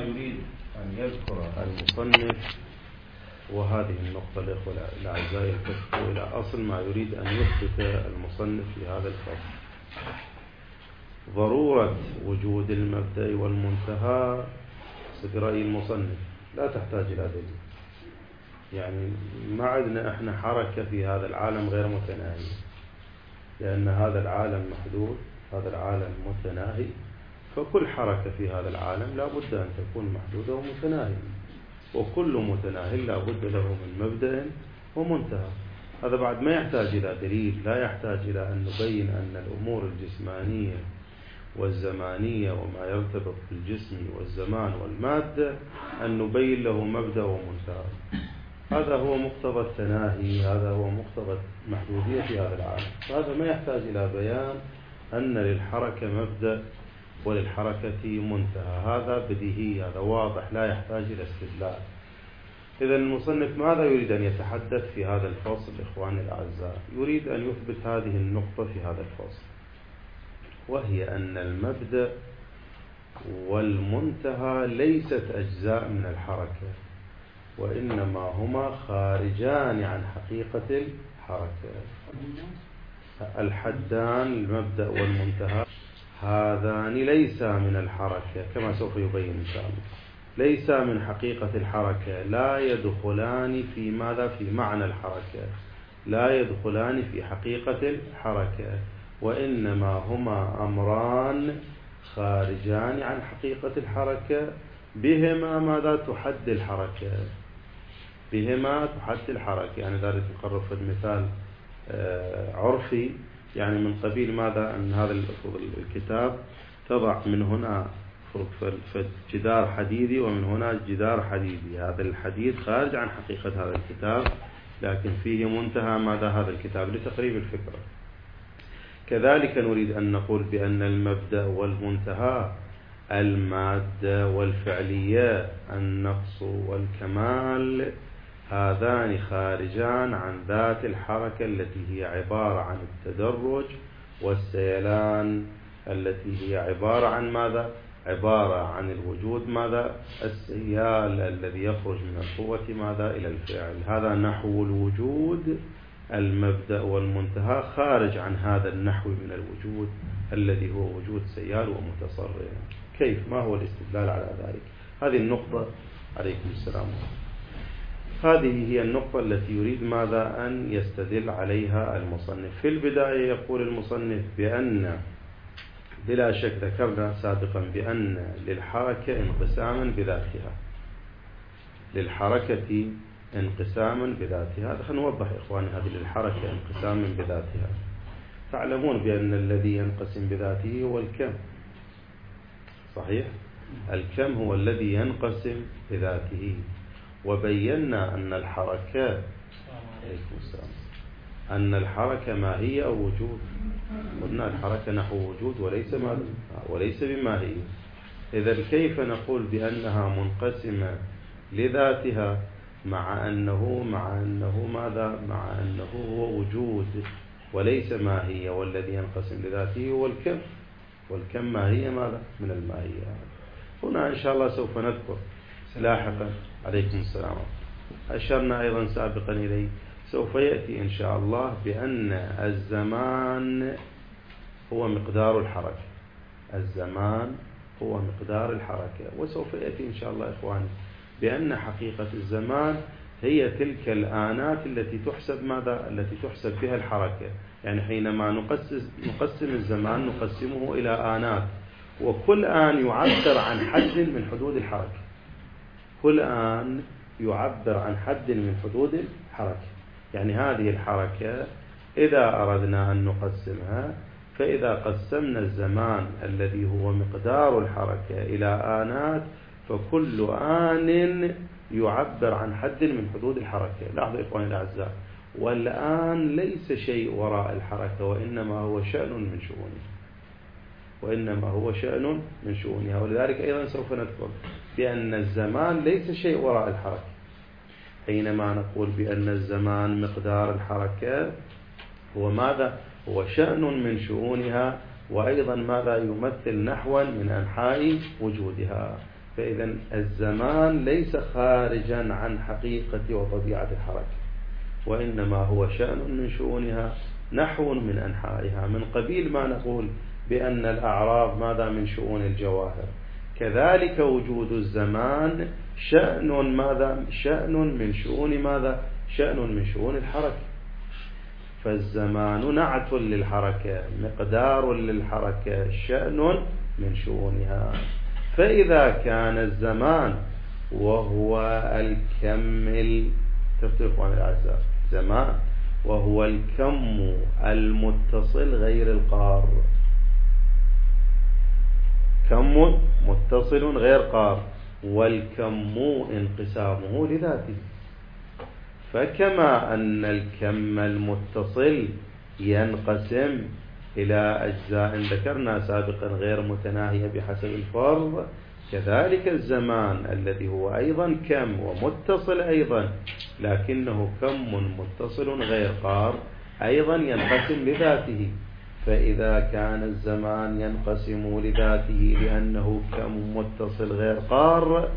يريد أن يذكر المصنف، وهذه النقطة الإخوة الأعزاء يلتفتوا إلى أصل ما يريد أن يثبت المصنف في هذا الفصل: ضرورة وجود المبدأ والمنتهى برأي المصنف لا تحتاج إلى دليل. يعني ما عندنا احنا حركة في هذا العالم غير متناهي، لأن هذا العالم محدود، هذا العالم متناهي، فكل حركة في هذا العالم لا بد أن تكون محدودة ومتناهية، وكل متناهي لا بد له من مبدأ ومنتهى. هذا بعد ما يحتاج إلى دليل، لا يحتاج إلى أن نبين أن الأمور الجسمانية والزمانية وما يرتبط بالجسم والزمان والمادة أن نبين له مبدأ ومنتهى. هذا هو مقتضى التناهي، هذا هو مقتضى محدودية هذا العالم. هذا ما يحتاج إلى بيان أن للحركة مبدأ وللحركة منتهى، هذا بديهي، هذا واضح، لا يحتاج إلى استدلال. إذا المصنف ماذا يريد أن يتحدث في هذا الفصل إخواني الأعزاء؟ يريد أن يثبت هذه النقطة في هذا الفصل، وهي أن المبدأ والمنتهى ليست أجزاء من الحركة، وإنما هما خارجان عن حقيقة الحركة. الحدان المبدأ والمنتهى هذان ليسا من الحركة كما سوف يبين إن شاء الله، ليسا من حقيقة الحركة، لا يدخلان في ماذا؟ في معنى الحركة، لا يدخلان في حقيقة الحركة، وإنما هما أمران خارجان عن حقيقة الحركة، بهما ماذا؟ تحد الحركة، بهما تحد الحركة. يعني ذلك نقرب في المثال عرفي، يعني من قبيل ماذا؟ أن هذا الكتاب تضع من هنا جدار حديدي ومن هنا جدار حديدي، هذا الحديد خارج عن حقيقة هذا الكتاب، لكن فيه منتهى ماذا؟ هذا الكتاب، لتقريب الفكرة. كذلك نريد أن نقول بأن المبدأ والمنتهى، المادة والفعلية، النقص والكمال، هذان خارجان عن ذات الحركة التي هي عبارة عن التدرج والسيلان، التي هي عبارة عن ماذا؟ عبارة عن الوجود ماذا؟ السيال الذي يخرج من القوة ماذا؟ إلى الفعل. هذا نحو الوجود. المبدأ والمنتهى خارج عن هذا النحو من الوجود الذي هو وجود سيال ومتصرف. كيف؟ ما هو الاستدلال على ذلك؟ هذه النقطة. عليكم السلام. هذه هي النقطة التي يريد ماذا؟ أن يستدل عليها المصنف. في البداية يقول المصنف بأن بلا شك ذكرنا سابقا بأن للحركة انقساما بذاتها، للحركة انقساما بذاتها. هذا خلينا نوضح إخواني، هذه للحركة انقساما بذاتها. تعلمون بأن الذي ينقسم بذاته هو الكم، صحيح؟ الكم هو الذي ينقسم بذاته، وبينا أن الحركة أن الحركة ماهية أو وجود. قلنا الحركة نحو وجود وليس بماهية. إذا كيف نقول بأنها منقسمة لذاتها مع أنه ماذا؟ مع أنه هو وجود وليس ماهية، والذي ينقسم لذاته هو الكم، والكم ماهية ماذا؟ من الماهية. هنا إن شاء الله سوف نذكر لاحقا. عليكم السلام. أشرنا أيضا سابقا إليه، سوف يأتي إن شاء الله بأن الزمان هو مقدار الحركة، الزمان هو مقدار الحركة. وسوف يأتي إن شاء الله إخواني بأن حقيقة الزمان هي تلك الآنات التي تحسب ماذا؟ التي تحسب بها الحركة. يعني حينما نقسم الزمان نقسمه إلى آنات، وكل آن يعبر عن حد من حدود الحركة، كل آن يعبر عن حد من حدود الحركة. يعني هذه الحركة إذا أردنا أن نقسمها، فإذا قسمنا الزمان الذي هو مقدار الحركة إلى آنات، فكل آن يعبر عن حد من حدود الحركة. لاحظوا إخواني الأعزاء، والآن ليس شيء وراء الحركة، وإنما هو شأن من شؤونها، وإنما هو شأن من شؤونها. ولذلك أيضا سوف نذكر بأن الزمان ليس شيء وراء الحركة. حينما نقول بأن الزمان مقدار الحركة، هو ماذا؟ هو شأن من شؤونها، وأيضا ماذا؟ يمثل نحوا من أنحاء وجودها. فإذا الزمان ليس خارجا عن حقيقة وطبيعة الحركة، وإنما هو شأن من شؤونها، نحو من أنحائها، من قبيل ما نقول بأن الأعراض ماذا من شؤون الجواهر، كذلك وجود الزمان شأن ماذا؟ شأن من شؤون ماذا؟ شأن من شؤون الحركة. فالزمان نعت للحركة، مقدار للحركة، شأن من شؤونها. فإذا كان الزمان وهو الكم تفتقوا عن الأعزاء، زمان وهو الكم المتصل غير القار، كم متصل غير قار، والكم انقسامه لذاته. فكما أن الكم المتصل ينقسم إلى أجزاء ذكرنا سابقا غير متناهية بحسب الفرض، كذلك الزمان الذي هو أيضا كم ومتصل أيضا لكنه كم متصل غير قار أيضا ينقسم لذاته. فإذا كان الزمان ينقسم لذاته لأنه كم متصل غير قار،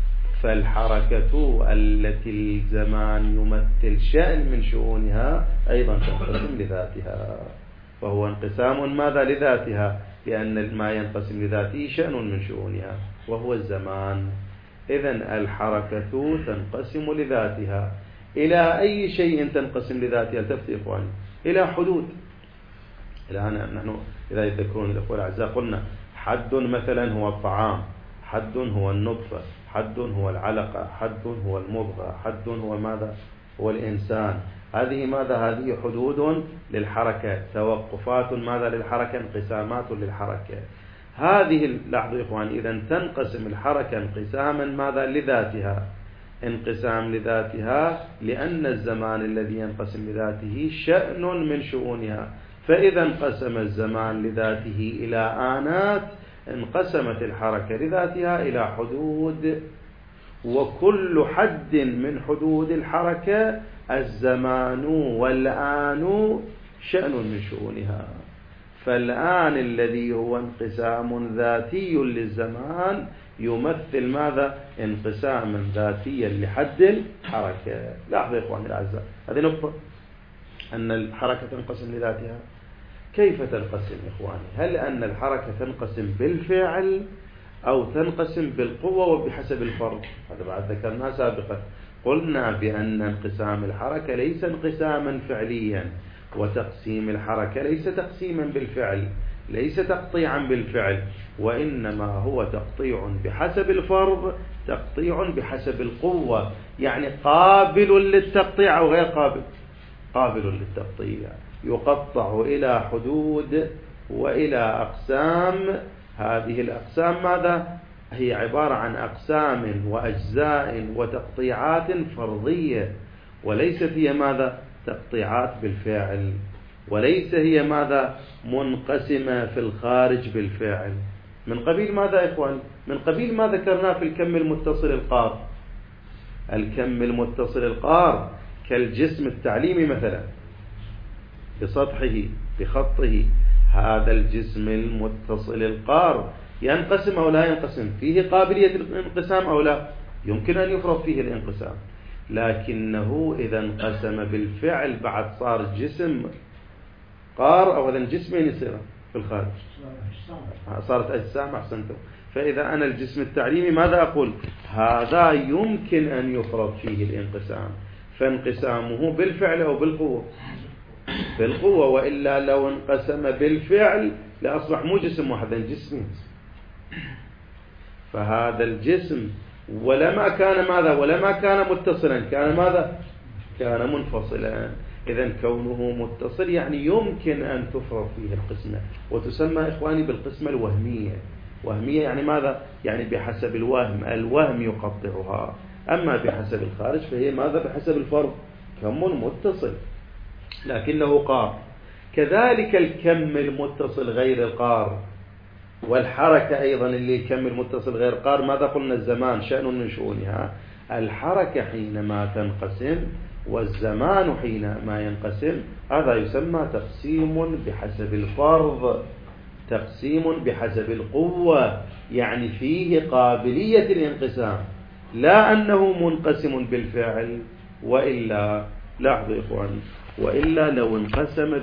فالحركة التي الزمان يمثل شأن من شؤونها أيضا تنقسم لذاتها، فهو انقسام ماذا؟ لذاتها، لأن ما ينقسم لذاته شأن من شؤونها وهو الزمان. إذن الحركة تنقسم لذاتها. إلى أي شيء تنقسم لذاتها؟ التفتي إخواني، إلى حدود. الآن نحن إذا يذكرون الأخوة الأعزاء قلنا حد مثلا هو الطعام، حد هو النطفة، حد هو العلقة، حد هو المضغة، حد هو ماذا؟ هو الإنسان. هذه ماذا؟ هذه حدود للحركة، توقفات ماذا للحركة، انقسامات للحركة. هذه لاحظوا إخواني، إذا تنقسم الحركة انقساما ماذا؟ لذاتها، انقسام لذاتها، لأن الزمان الذي ينقسم لذاته شأن من شؤونها. فإذا انقسم الزمان لذاته إلى آنات، انقسمت الحركة لذاتها إلى حدود، وكل حد من حدود الحركة الزمان والآن شأن من شؤونها. فالآن الذي هو انقسام ذاتي للزمان يمثل ماذا؟ انقساما ذاتيا لحد الحركة. لاحظوا يا إخواني الأعزاء، هذه نقطة، أن الحركة تنقسم لذاتها. كيف تنقسم إخواني؟ هل أن الحركة تنقسم بالفعل أو تنقسم بالقوة وبحسب الفرض؟ هذا بعد ذكرناه سابقا، قلنا بأن انقسام الحركة ليس انقساما فعليا، وتقسيم الحركة ليس تقسيما بالفعل، ليس تقطيعا بالفعل، وإنما هو تقطيع بحسب الفرض، تقطيع بحسب القوة. يعني قابل للتقطيع أو غير قابل؟ قابل للتقطيع، يقطع إلى حدود وإلى أقسام. هذه الأقسام ماذا؟ هي عبارة عن أقسام وأجزاء وتقطيعات فرضية، وليست هي ماذا؟ تقطيعات بالفعل، وليس هي ماذا؟ منقسمة في الخارج بالفعل. من قبيل ماذا يا إخوان؟ من قبيل ما ذكرناه في الكم المتصل القار. الكم المتصل القار كالجسم التعليمي مثلا، بسطحه بخطه، هذا الجسم المتصل القار ينقسم أو لا ينقسم؟ فيه قابلية الانقسام أو لا؟ يمكن أن يفرض فيه الانقسام، لكنه إذا انقسم بالفعل بعد صار جسم قار، أو هذا جسمين يصير في الخارج، صارت أجسام. أحسنتم. فإذا أنا الجسم التعليمي ماذا أقول؟ هذا يمكن أن يفرض فيه الانقسام، فانقسامه بالفعل أو بالقوة؟ بالقوة، وإلا لو انقسم بالفعل لأصبح مو جسم واحد، جسمين. فهذا الجسم ولما كان ماذا؟ ولما كان متصلا كان ماذا؟ كان منفصلا. إذن كونه متصل يعني يمكن أن تفرض فيه القسمة، وتسمى إخواني بالقسمة الوهمية. وهمية يعني ماذا؟ يعني بحسب الوهم، الوهم يقطعها. أما بحسب الخارج فهي ماذا؟ بحسب الفرض، كم متصل لكنه قار. كذلك الكم المتصل غير القار، والحركة أيضا اللي كم المتصل غير قار، ماذا قلنا؟ الزمان شأن من شؤونها. الحركة حينما تنقسم والزمان حينما ينقسم، هذا يسمى تقسيم بحسب الفرض، تقسيم بحسب القوة، يعني فيه قابلية الانقسام، لا أنه منقسم بالفعل. وإلا لاحظوا يا إخواني، وإلا لو انقسم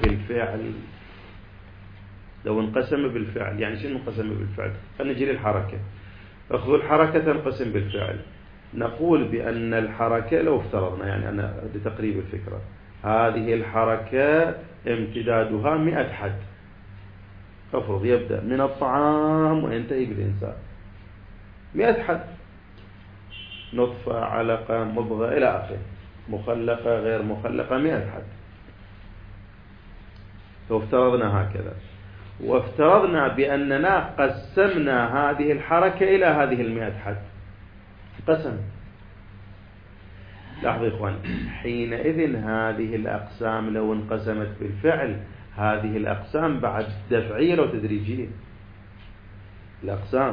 بالفعل يعني شنو انقسم بالفعل؟ خلينا نجي للحركة. أخذوا الحركة تنقسم بالفعل. نقول بأن الحركة لو افترضنا، يعني أنا لتقريب الفكرة، هذه الحركة امتدادها 100 حد. افرض يبدأ من الطعام وينتهي بالإنسان 100 حد، نطفة، علقة، مضغة إلى آخره، مخلقة، غير مخلقة، 100 حد. لو افترضنا هكذا، وافترضنا بأننا قسمنا هذه الحركة إلى هذه 100 حد، قسم. لاحظوا يا إخوان، حينئذ هذه الأقسام لو انقسمت بالفعل، هذه الأقسام بعد دفعية لو تدريجية. الأقسام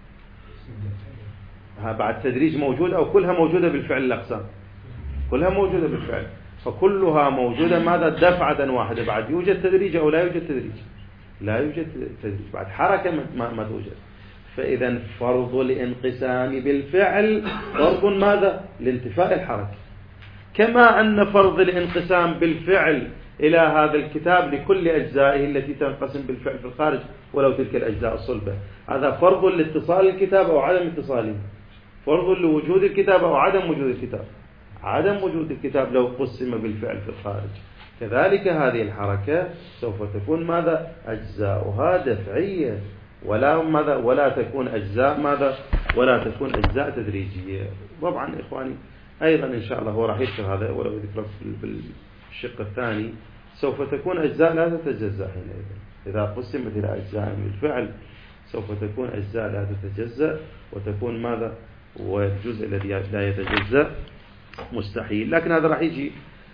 بعد تدريج موجودة أو كلها موجودة بالفعل؟ الأقسام كلها موجودة بالفعل، فكلها موجودة ماذا؟ دفعة واحدة. بعد يوجد تدريج أو لا يوجد تدريج؟ لا يوجد تدريج، بعد حركة ما توجد. فإذا فرض الانقسام بالفعل فرض ماذا؟ لانتفاء الحركة. كما أن فرض الانقسام بالفعل إلى هذا الكتاب لكل أجزائه التي تنقسم بالفعل في الخارج ولو تلك الأجزاء الصلبة، هذا فرض لاتصال الكتاب أو عدم اتصاله، فرض لوجود الكتاب أو عدم وجود الكتاب. عدم وجود الكتاب لو قسم بالفعل في الخارج. كذلك هذه الحركة سوف تكون ماذا؟ أجزاؤها دفعية، ولا تكون أجزاء ماذا؟ ولا تكون أجزاء تدريجية. طبعا إخواني أيضا إن شاء الله هو راح يذكر هذا، ولو ذكر بالشق الثاني سوف تكون أجزاء لا تتجزأ حينئذ. إذا قسمت إلى أجزاء بالفعل سوف تكون أجزاء لا تتجزأ، وتكون ماذا؟ والجزء الذي لا يتجزأ مستحيل. لكن هذا راح يجي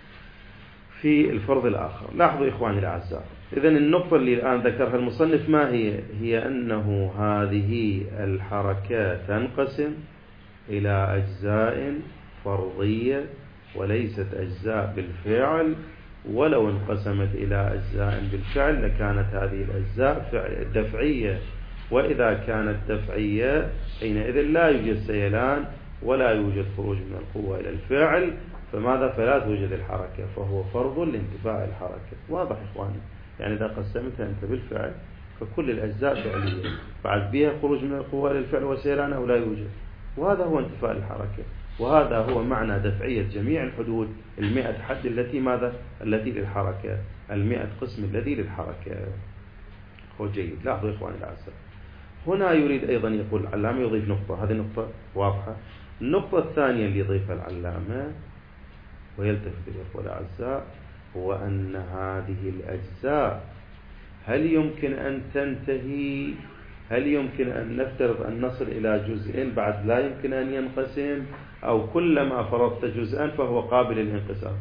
في الفرض الآخر. لاحظوا إخواني الأعزاء، إذن النقطة اللي الآن ذكرها المصنف ما هي؟ هي أنه هذه الحركات تنقسم إلى أجزاء فرضية وليست أجزاء بالفعل، ولو انقسمت إلى أجزاء بالفعل لكانت هذه الأجزاء دفعية، وإذا كانت دفعية حينئذ لا يوجد سيلان ولا يوجد خروج من القوة إلى الفعل، فماذا؟ فلا توجد الحركة، فهو فرض لانتفاء الحركة. واضح إخواني؟ يعني إذا قسمتها أنت بالفعل فكل الأجزاء فعلية، بعد بها خروج من القوة إلى الفعل وسيلان أو لا يوجد، وهذا هو انتفاء الحركة، وهذا هو معنى دفعية جميع الحدود 100 حد التي ماذا؟ التي للحركة، 100 قسم الذي للحركة. هو جيد. لاحظوا إخواني الأعزاء، هنا يريد أيضا يقول العلامة يضيف نقطة، هذه نقطة واضحة. النقطة الثانية اللي يضيفها العلامة ويلتفت الأخوة الأعزاء هو أن هذه الأجزاء هل يمكن أن تنتهي؟ هل يمكن أن نفترض أن نصل إلى جزئين بعد لا يمكن أن ينقسم، أو كلما فرضت جزءا فهو قابل للانقسام؟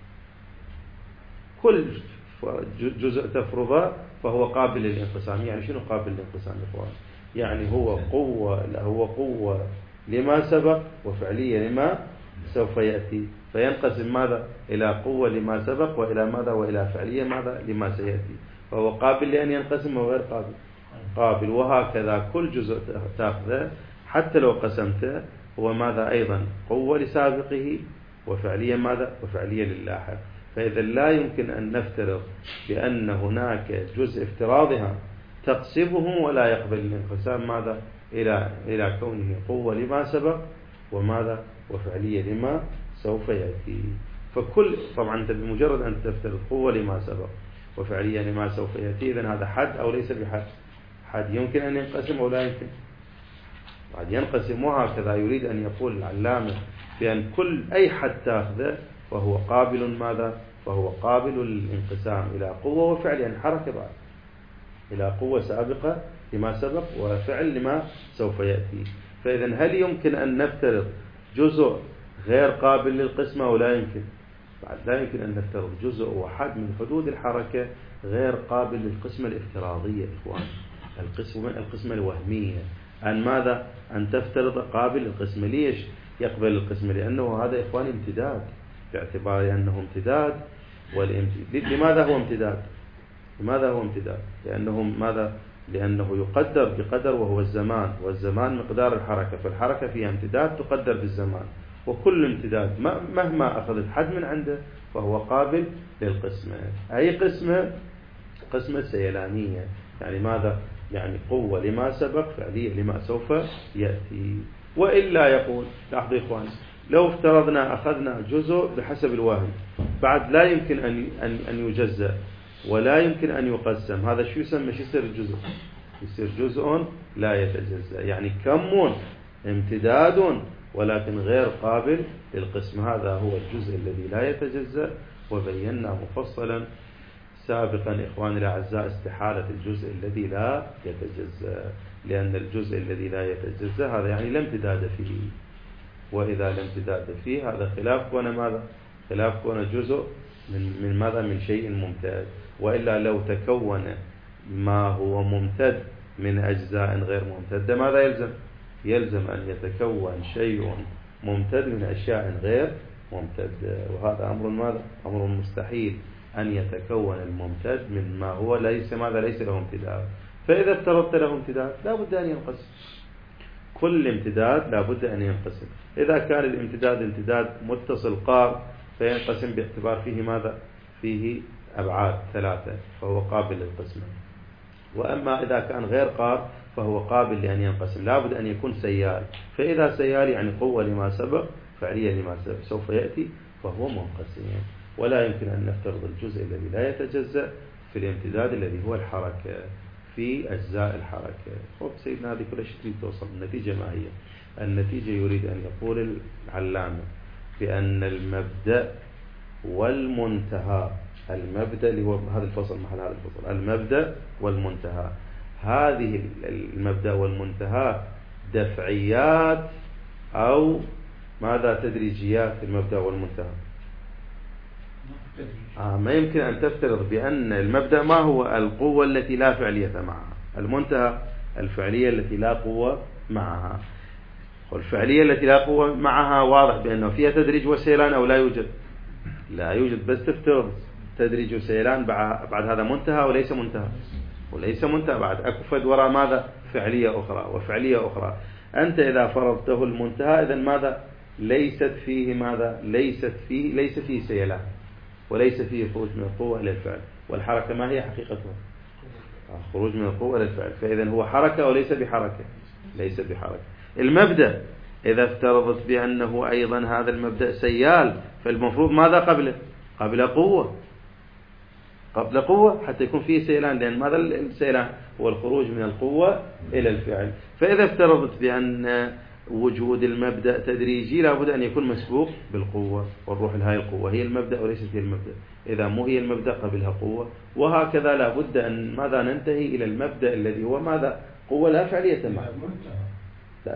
كل جزء تفرضه فهو قابل للانقسام. يعني شنو قابل للانقسام يا إخوان؟ يعني هو قوة لما سبق وفعلية لما سوف يأتي، فينقسم ماذا؟ إلى قوة لما سبق وإلى ماذا؟ وإلى فعلية ماذا؟ لما سيأتي، فهو قابل لأن ينقسم وغير قابل. وهكذا كل جزء تأخذه حتى لو قسمته هو ماذا؟ أيضا قوة لسابقه وفعلية ماذا؟ وفعلية للاحق. فإذا لا يمكن أن نفترض بأن هناك جزء افتراضها تقسمه ولا يقبل الانقسام ماذا؟ إلى كونه قوة لما سبق وماذا؟ وفعلية لما سوف يأتي. فكل طبعا أنت بمجرد أن تفترض قوة لما سبق وفعلية لما سوف يأتي، إذن هذا حد أو ليس بحد؟ حد يمكن أن ينقسم أو لا يمكن؟ بعد ينقسم. وهكذا يريد أن يقول العلامة بأن كل أي حد تأخذه فهو قابل ماذا؟ فهو قابل للانقسام إلى قوة وفعل، يعني حركة بعد إلى قوة سابقة لما سبق وفعل لما سوف يأتي. فإذن هل يمكن أن نفترض جزء غير قابل للقسمة أو لا يمكن؟ بعد لا يمكن أن نفترض جزء واحد من حدود الحركة غير قابل للقسمة الافتراضية إخوان، القسمة الوهمية. أن ماذا؟ أن تفترض قابل للقسمة. ليش يقبل القسمة؟ لأنه هذا إخواني امتداد، باعتبار أنه امتداد. لماذا هو امتداد؟ لأنه ماذا؟ لأنه يقدر بقدر وهو الزمان، والزمان مقدار الحركة، فالحركة فيها امتداد تقدر بالزمان، وكل امتداد مهما أخذت حد من عنده فهو قابل للقسمة. أي قسمة؟ قسمة سيلانية. يعني ماذا؟ يعني قوة لما سبق، فعلية لما سوف يأتي. وإلا يقول لاحظوا إخوان، لو افترضنا أخذنا جزء بحسب الوهم بعد لا يمكن أن يجزأ ولا يمكن أن يقسم، هذا شو يسمى؟ شو يصير الجزء؟ يصير جزء لا يتجزأ، يعني كم امتداد ولكن غير قابل للقسم، هذا هو الجزء الذي لا يتجزأ. وبينا مفصلا سابقا إخواني الأعزاء استحالة الجزء الذي لا يتجزأ، لأن الجزء الذي لا يتجزأ هذا يعني لا امتداد فيه، وإذا لا امتداد فيه هذا خلاف كون ماذا؟ خلاف كون جزء من ماذا؟ من شيء ممتد. وإلا لو تكون ما هو ممتد من أجزاء غير ممتدة ماذا يلزم؟ يلزم أن يتكون شيء ممتد من أشياء غير ممتدة، وهذا أمر ماذا؟ أمر مستحيل أن يتكون الممتد من ما هو ليس ماذا؟ ليس له امتداد. فإذا افترضت له امتداد لا بد أن ينقسم، كل امتداد لا بد أن ينقسم. إذا كان الامتداد امتداد متصل قار فينقسم باعتبار فيه ماذا؟ فيه أبعاد 3 فهو قابل للقسمة. وأما إذا كان غير قار فهو قابل لأن ينقسم، لا بد أن يكون سيال. فإذا سيال يعني قوة لما سبق، فعليا لما سوف يأتي، فهو منقسم. ولا يمكن أن نفترض الجزء الذي لا يتجزأ في الامتداد الذي هو الحركة في أجزاء الحركة. خب سيدنا هذه كل شيء تريد توصل. النتيجة ما هي؟ النتيجة يريد أن يقول العلامة بأن المبدأ والمنتهى، المبدأ اللي هو هذا الفصل محل هذا الفصل، المبدأ والمنتهى، هذه المبدأ والمنتهى دفعيات أو ماذا؟ تدريجيات. المبدأ والمنتهى ما يمكن أن تفترض بأن المبدأ ما هو؟ القوة التي لا فعلية معها، المنتهى الفعلية التي لا قوة معها. والفعلية التي لا قوة معها واضح بأنه فيها تدريج وسيلان أو لا يوجد؟ لا يوجد. بس تفترض تدريج وسيلان بعد هذا منتهى وليس منتهى، وليس منتهى بعد أكو فد وراء ماذا؟ فعلية أخرى وفعلية أخرى. أنت إذا فرضته المنتهى إذن ماذا؟ ليست فيه ماذا؟ ليس فيه سيلان، وليس فيه خروج من القوة إلى الفعل. والحركة ما هي حقيقتها؟ خروج من القوة إلى الفعل. فإذن هو حركة وليس بحركة، ليس بحركة. المبدأ إذا افترضت بأنه أيضا هذا المبدأ سيال، فالمفروض ماذا قبله؟ قبل قوة، قبل قوة حتى يكون فيه سيلان، لأن ماذا السيلان؟ هو الخروج من القوة إلى الفعل. فإذا افترضت بأن وجود المبدأ تدريجي لابد أن يكون مسبوق بالقوة، والروح لهذه القوة هي المبدأ وليست هي المبدأ. إذا مو هي المبدأ قبلها قوة، وهكذا لابد أن ماذا؟ ننتهي إلى المبدأ الذي هو ماذا؟ قوة لا فعلية معه. لا،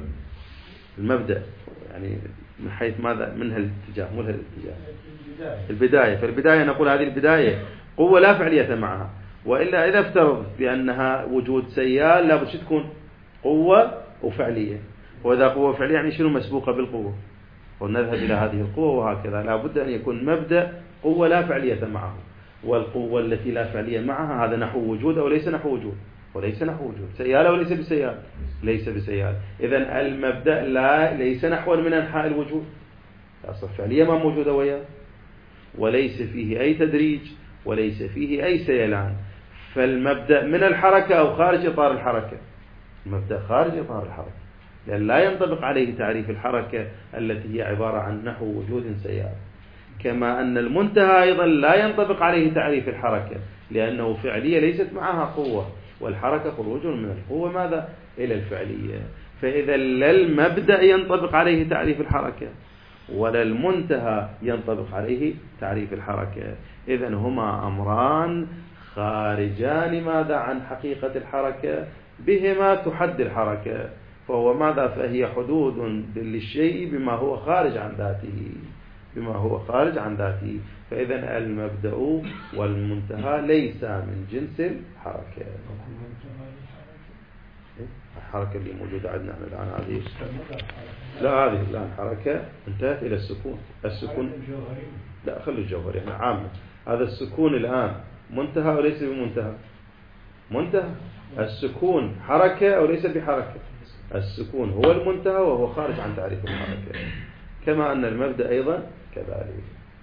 المبدأ يعني من حيث ماذا؟ منها الاتجاه، مو الاتجاه البداية. فالبداية نقول هذه البداية قوة لا فعلية معها. وإلا إذا افترض بأنها وجود سيال لابد تكون قوة وفعلية، وإذا قوة فعلية يعني شنو؟ مسبوقة بالقوة، ونذهب إلى هذه القوة. وهكذا لابد أن يكون مبدأ قوة لا فعلية معه، والقوة التي لا فعلية معها هذا نحو وجود أو ليس نحو وجود؟ وليس نحو وجود. سيال أو ليس بسيال؟ ليس بسيال. إذن المبدأ ليس نحو من أنحاء الوجود، أصلا فعلية ما موجودة وياه، وليس فيه أي تدريج وليس فيه أي سيلان. فالمبدأ من الحركة أو خارج إطار الحركة؟ المبدأ خارج إطار الحركة، لأن لا ينطبق عليه تعريف الحركة التي هي عبارة عن نحو وجود سيال. كما أن المنتهى أيضا لا ينطبق عليه تعريف الحركة، لأنه فعلية ليست معها قوة، والحركة خروج من القوة ماذا؟ إلى الفعلية. فإذا لا المبدأ ينطبق عليه تعريف الحركة ولا المنتهى ينطبق عليه تعريف الحركة، إذن هما أمران خارجان ماذا؟ عن حقيقة الحركة، بهما تحد الحركة. فهو ماذا؟ فهي حدود للشيء بما هو خارج عن ذاته، بما هو خارج عن ذاته. فإذن المبدأ والمنتهى ليس من جنس الحركة. الحركة اللي موجودة عندنا الآن هذه، لا هذه الآن حركة انتهت إلى السكون. السكون لا، خلوا الجوهري احنا عامة. هذا السكون الآن منتهى وليس بمنتهى؟ منتهى. السكون حركة أو ليس بحركة؟ السكون هو المنتهى وهو خارج عن تعريف الحركة، كما أن المبدأ أيضا كذلك.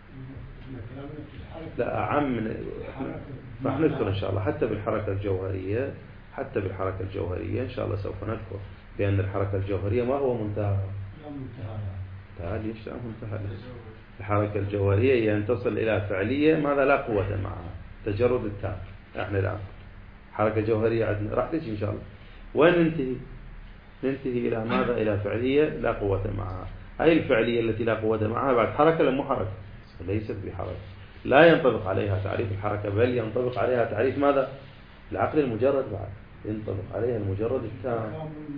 لا أعم، راح نذكر إن شاء الله حتى بالحركة الجوهرية، حتى بالحركة الجوهرية إن شاء الله سوف نذكر بأن الحركة الجوهرية ما هو منتهى. تعال ليش لا منتهى؟ الحركة الجوهرية هي أن تصل إلى فعلية ماذا لا قوة معها، تجرد التام. احنا الآن حركة جوهرية عندنا راح تجي إن شاء الله، وين ننتهي إلى ماذا؟ إلى فعلية لا قوة معها. هاي الفعلية التي لا قوة معها بعد حركة لم حركة، ليست بحركة، لا ينطبق عليها تعريف الحركة، بل ينطبق عليها تعريف ماذا؟ العقل المجرد، بعد ينطبق عليها المجرد التام.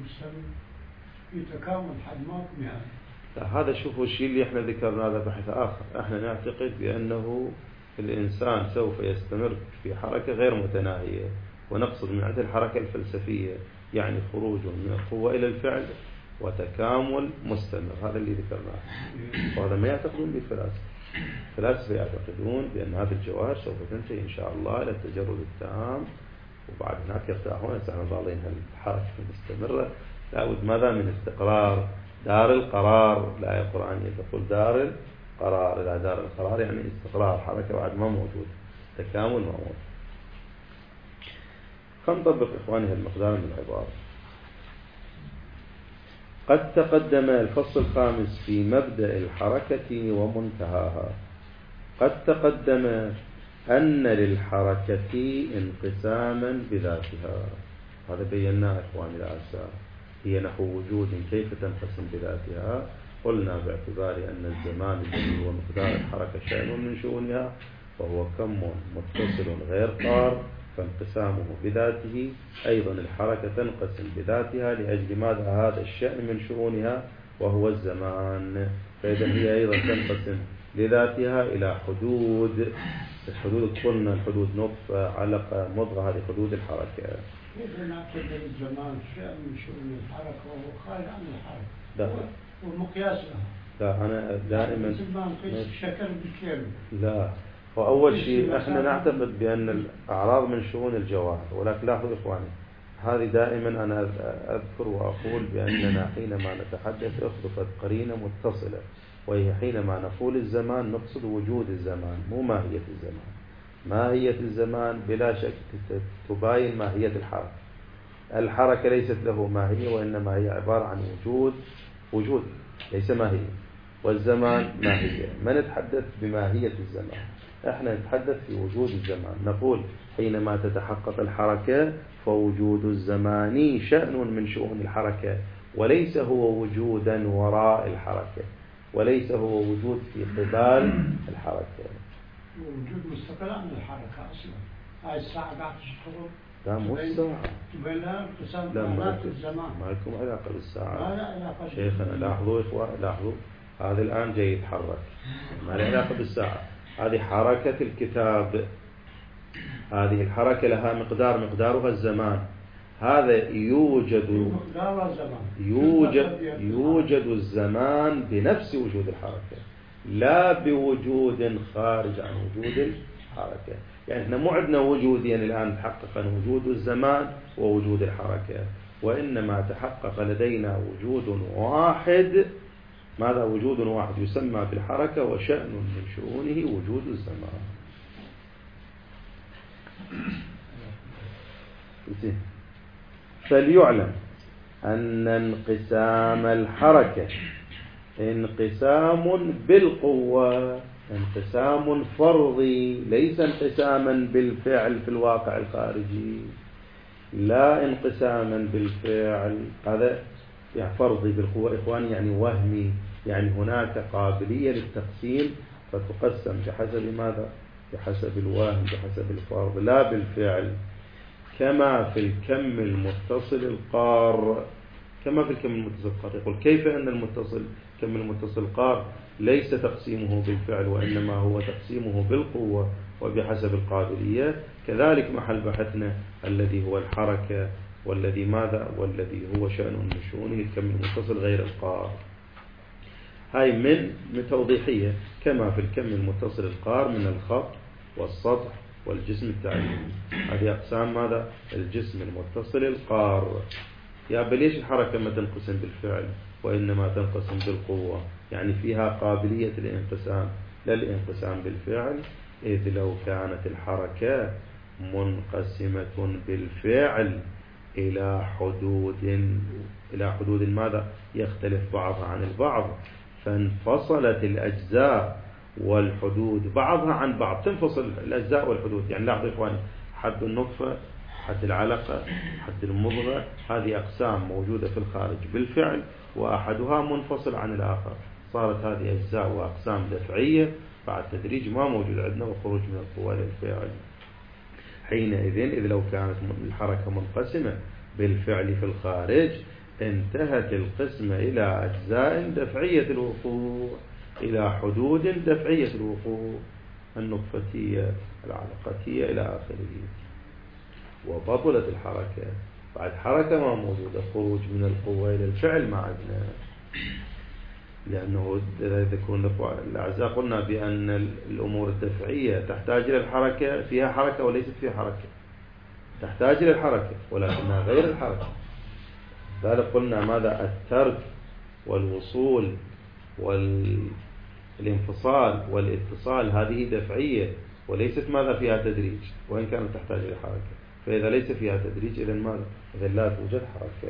يتكامل حد ما نهاية. هذا شوفوا الشيء اللي احنا ذكرنا هذا بحث آخر. احنا نعتقد بأنه الإنسان سوف يستمر في حركة غير متناهية، ونقصد من عند الحركة الفلسفية يعني خروج من القوة إلى الفعل وتكامل مستمر، هذا اللي ذكرناه. وهذا ما يعتقدون بالفلاسفة. الفلاسفة يعتقدون بأن هذه الجواهر سوف تنتهي إن شاء الله إلى التجرد التام، وبعد هناك يرتاحون. احنا ضالين الحركة المستمرة لابد ماذا؟ من استقرار دار القرار. لا القرآن تقول دار القرار، لا دار القرار يعني استقرار، حركة بعد ما موجود، تكامل ما موجود. فنطبق إخواني المقدار من العبارة. قد تقدم الفصل الخامس في مبدأ الحركة ومنتهاها. قد تقدم أن للحركة انقساما بذاتها، هذا بيناه إخواني الأعزاء، هي نحو وجود كيف تنقسم بذاتها. قلنا باعتبار أن الزمان الذي هو مقدار الحركة شأن من شؤونها وهو كم متصل غير قار، فانقسامه بذاته أيضا الحركة تنقسم بذاتها لأجل ماذا؟ هذا الشأن من شؤونها وهو الزمان. فإذا هي أيضا تنقسم لذاتها إلى حدود. الحدود قلنا الحدود نطفة علقة مضغة، هذه حدود الحركة. كيف نعتبر الزمان شيء من شؤون الحركة وهو خارج عن الحركة؟ لا والمقياس لها. لا أنا دائما شكل بالكامل. لا، وأول شيء احنا نعتقد بأن الأعراض من شؤون الجواهر، ولكن لاحظوا إخواني هذه دائما أنا أذكر وأقول بأننا حينما نتحدث أخذ قرينة متصلة، وهي حينما نقول الزمان نقصد وجود الزمان مو ماهية الزمان. ماهية الزمان بلا شك تباين ماهية الحركة. الحركة ليست له ماهية، وإنما هي عبارة عن وجود ليس ماهية، والزمان ماهية. ما نتحدث بماهية الزمان، احنا نتحدث في وجود الزمان. نقول حينما تتحقق الحركة فوجود الزمان شأن من شؤون الحركة، وليس هو وجودا وراء الحركة، وليس هو وجود في قبال الحركة. وجود مستقل عن الحركة أصلا. هاي الساعة قاعدة تشتغل. لا مو الساعة. لا ما لكم علاقة بالساعة. لا علاقة. شيخنا لاحظوا إخوان، لاحظوا هذا الآن جاي يتحرك، ما له علاقة بالساعة. هذه حركة الكتاب، هذه الحركة لها مقدارها الزمان. هذا يوجد الزمان بنفس وجود الحركة، لا بوجود خارج عن وجود الحركة. يعني احنا مو عندنا وجودين الآن تحقق وجود الزمان ووجود الحركة، وإنما تحقق لدينا وجود واحد. ماذا وجود واحد؟ يسمى بالحركة، وشأن من شؤونه وجود الزمان. فليعلم أن انقسام الحركة انقسام بالقوة، انقسام فرضي، ليس انقساما بالفعل في الواقع الخارجي، لا انقساما بالفعل. هذا يعني فرضي بالقوة إخواني، يعني وهمي، يعني هناك قابلية للتقسيم فتقسم بحسب ماذا؟ بحسب الوهم، بحسب الفرض، لا بالفعل. كما في الكم المتصل القار. كما في الكم المتصل القار يقول كيف أن كم المتصل القار ليس تقسيمه بالفعل، وإنما هو تقسيمه بالقوة وبحسب القابلية. كذلك محل بحثنا الذي هو الحركة، والذي ماذا؟ والذي هو شأن من شؤونه الكم المتصل غير القار. هاي من توضيحية. كما في الكم المتصل القار من الخط والسطح والجسم التعليمي. هذه أقسام ماذا؟ الجسم المتصل القار. يا ليش الحركة ما تنقسم بالفعل وإنما تنقسم بالقوة؟ يعني فيها قابلية الانقسام لا الانقسام بالفعل، إذ لو كانت الحركة منقسمة بالفعل إلى حدود ماذا؟ يختلف بعضها عن البعض، فانفصلت الأجزاء والحدود بعضها عن بعض. تنفصل الأجزاء والحدود، يعني لاحظوا إخواني، حد النطفة، حد العلقة، حد المضغة، هذه أقسام موجودة في الخارج بالفعل وأحدها منفصل عن الآخر. صارت هذه أجزاء وأقسام دفعية بعد تدريج ما موجود عندنا وخروج من القوة للفعل. حينئذ إذ لو كانت الحركة منقسمة بالفعل في الخارج انتهت القسمة إلى أجزاء دفعية الوقوع، إلى حدود دفعية الوقوع، النطفتية، العلقتية إلى آخره، وبطلت الحركة. بعد حركة ما موجودة، خروج من القوة إلى الفعل ما عندنا، لأنه إذا يذكرون الأعزاء قلنا بأن الأمور الدفعية تحتاج إلى الحركة، فيها حركة وليست فيها حركة، تحتاج إلى الحركة ولكنها غير الحركة. ذلك قلنا ماذا؟ الترك والوصول والانفصال والاتصال هذه دفعية وليست ماذا فيها تدريج، وإن كانت تحتاج إلى حركة. فإذا ليس فيها تدريج إذن ماذا؟ إذن لا توجد حركة.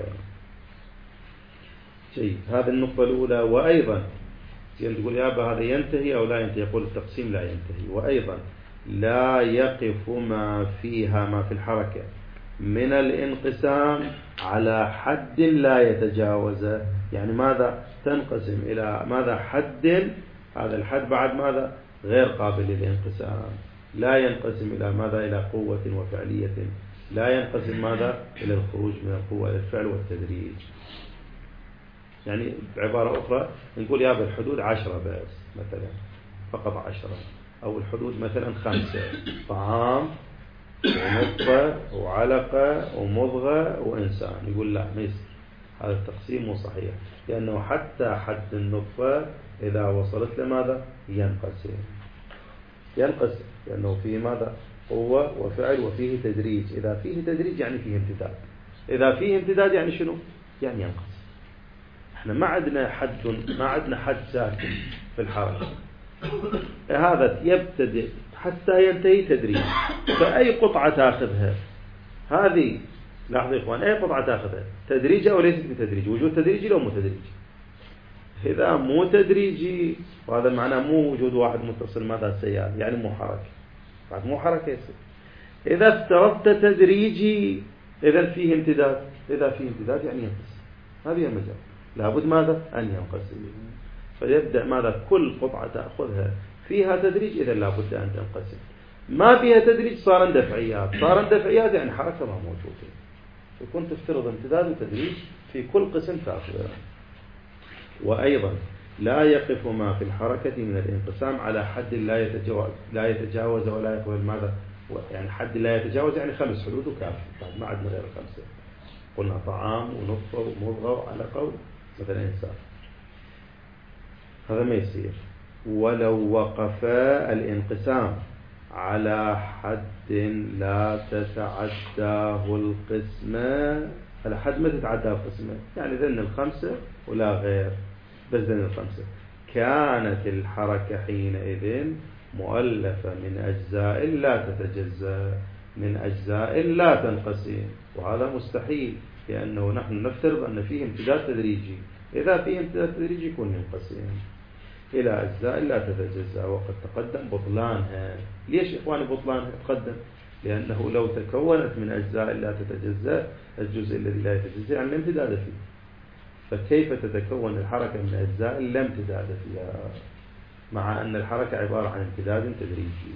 شيء هذه النقطة الأولى. وأيضا تقول يا أبا هذا ينتهي أو لا ينتهي؟ يقول التقسيم لا ينتهي. وأيضا لا يقف ما فيها ما في الحركة من الانقسام على حد لا يتجاوزه. يعني ماذا؟ تنقسم إلى ماذا؟ حد، هذا الحد بعد ماذا؟ غير قابل للانقسام، لا ينقسم إلى ماذا؟ إلى قوة وفعلية، لا ينقسم ماذا؟ إلى الخروج من القوة إلى الفعل والتدريج. يعني بعبارة أخرى نقول يا بالحدود 10 بس مثلا، فقط 10، أو الحدود مثلا 5، طعام ونطفة وعلقة ومضغة وإنسان. يقول لا، ما يصير، هذا التقسيم مو صحيح، لأنه حتى حد النطفة إذا وصلت لماذا؟ ينقسم، لأنه فيه ماذا؟ قوة وفعل وفيه تدريج. إذا فيه تدريج يعني فيه امتداد، إذا فيه امتداد يعني شنو؟ يعني ينقسم. احنا ما عندنا حد ساكن في الحركة، هذا يبتدئ حتى ينتهي تدريج. فأي قطعة تأخذها هذه، لاحظوا يا إخوان، أي قطعة تأخذها تدريجي أو ليست بتدريج؟ وجود تدريجي لو مو تدريجي؟ إذا مو تدريجي وهذا معناه مو وجود واحد متصل ماذا؟ سيال، يعني مو حركة، بعد مو حركة يصير. إذا افترضت تدريجي إذا فيه امتداد، إذا فيه امتداد يعني ينقسم. هذه المجال لابد ماذا؟ أن ينقسم. فيبدأ ماذا؟ كل قطعة تأخذها فيها تدريج إذا لابد أن تنقسم. ما فيها تدريج صار دفعيات، يعني حركة ما موجودة. يكون تفترض امتداد وتدريج في كل قسم تأخذها. وأيضا لا يقف ما في الحركة من الانقسام على حد لا يتجاوز ولا يقبل ماذا؟ يعني حد لا يتجاوز يعني 5 حدود وكافي، بعد ما عندنا غير 5. قلنا طعام ونطفة ومضغة وعلقة مثلا إنسان، هذا ما يصير. ولو وقف الانقسام على حد لا تتعداه القسمة، على حد ما تتعداه القسمة، يعني ذن 5 ولا غير، بس ذن 5، كانت الحركة حينئذ مؤلفة من أجزاء لا تتجزأ، من أجزاء لا تنقسم، وهذا مستحيل، لأنه نحن نفترض أن فيه امتداد تدريجي. إذا فيه امتداد تدريجي يكون ينقسم إلى أجزاء لا تتجزأ، وقد تقدم بطلانها. ليش إخواني بطلانها تقدم؟ لأنه لو تكونت من أجزاء لا تتجزأ، الجزء الذي لا يتجزأ يعني الامتداد فيه، فكيف تتكون الحركة من أجزاء لا امتداد فيها، مع أن الحركة عبارة عن امتداد تدريجي؟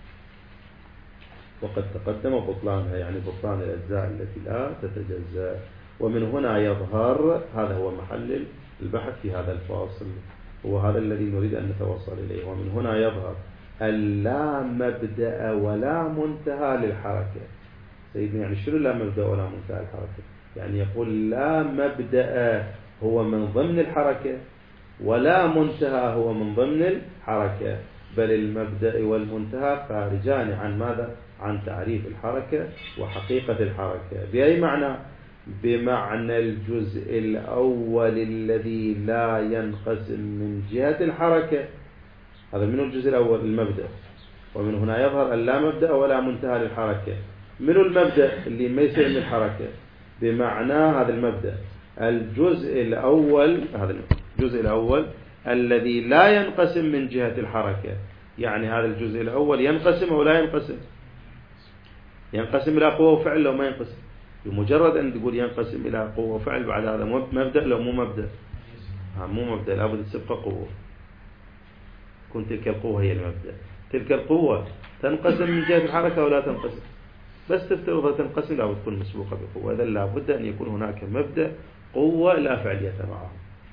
وقد تقدم بطلانها، يعني بطلان الأجزاء التي لا تتجزأ. ومن هنا يظهر، هذا هو محل البحث في هذا الفاصل، هو هذا الذي نريد أن نتوصل إليه. ومن هنا يظهر لا مبدأ ولا منتهى للحركة. سيدنا يعني شنو لا مبدأ ولا منتهى الحركة؟ يعني يقول لا مبدأ هو من ضمن الحركة، ولا منتهى هو من ضمن الحركة، بل المبدأ والمنتهى خارجان عن ماذا؟ عن تعريف الحركة وحقيقة الحركة. بأي معنى؟ بمعنى الجزء الأول الذي لا ينقسم من جهة الحركة. هذا من الجزء الأول المبدأ، ومن هنا يظهر أن لا مبدأ ولا منتهى للحركة. من المبدأ اللي ما يصير من الحركة بمعنى هذا المبدأ الجزء الأول، هذا الجزء الأول الذي لا ينقسم من جهة الحركة. يعني هذا الجزء الأول ينقسم أو لا ينقسم؟ ينقسم إلى قوة وفعل لو ما ينقسم. بمجرد أن تقول ينقسم إلى قوة وفعل بعد هذا مبدأ لو مو مبدأ؟ مو مبدأ، لابد تبقى قوة. تكون تلك القوة هي المبدأ. تلك القوة تنقسم من جهة الحركة ولا تنقسم؟ بس تفترض تنقسم لابد تكون مسبوقة بقوة. إذا لابد أن يكون هناك مبدأ قوة لا فعلية معه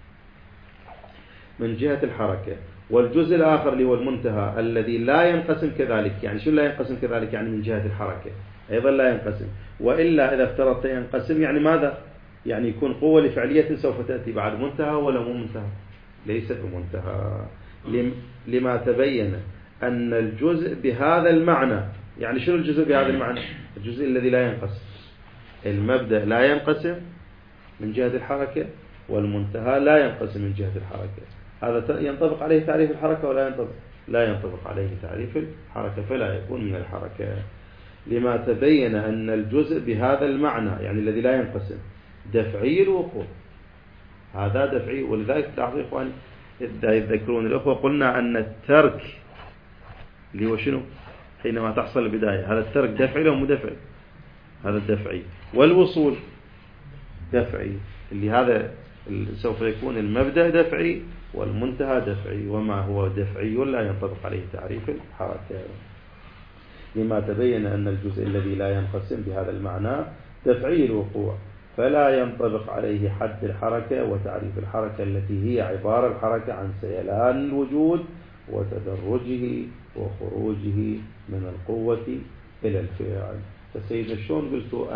من جهة الحركة. والجزء الآخر اللي هو المنتهى الذي لا ينقسم كذلك. يعني شو لا ينقسم كذلك؟ يعني من جهة الحركة أيضا لا ينقسم. وإلا إذا افترضت ينقسم يعني ماذا؟ يعني يكون قوة لفعلية سوف تأتي بعد منتهى ولا مو منتهى؟ ليس بمنتهى. لما تبين أن الجزء بهذا المعنى. يعني شنو الجزء بهذا المعنى؟ الجزء الذي لا ينقسم. المبدأ لا ينقسم من جهة الحركة، والمنتهى لا ينقسم من جهة الحركة. هذا ينطبق عليه تعريف الحركة ولا ينطبق؟ لا ينطبق عليه تعريف الحركة، فلا يكون من الحركة. لما تبين أن الجزء بهذا المعنى يعني الذي لا ينقسم دفعي الوقوع. هذا دفعي. ولذلك لاحظوا إخواني يذكرون الأخوة قلنا أن الترك اللي هو شنو؟ حينما تحصل البداية هذا الترك دفعي لو مدفعي؟ هذا الدفعي. والوصول دفعي، اللي هذا سوف يكون المبدأ دفعي والمنتهى دفعي. وما هو دفعي لا ينطبق عليه تعريف الحركة. لما تبين أن الجزء الذي لا ينقسم بهذا المعنى دفعي الوقوع، فلا ينطبق عليه حد الحركة وتعريف الحركة التي هي عبارة الحركة عن سيلان الوجود وتدرجه وخروجه من القوة إلى الفعل. فسيدنا شلون قلت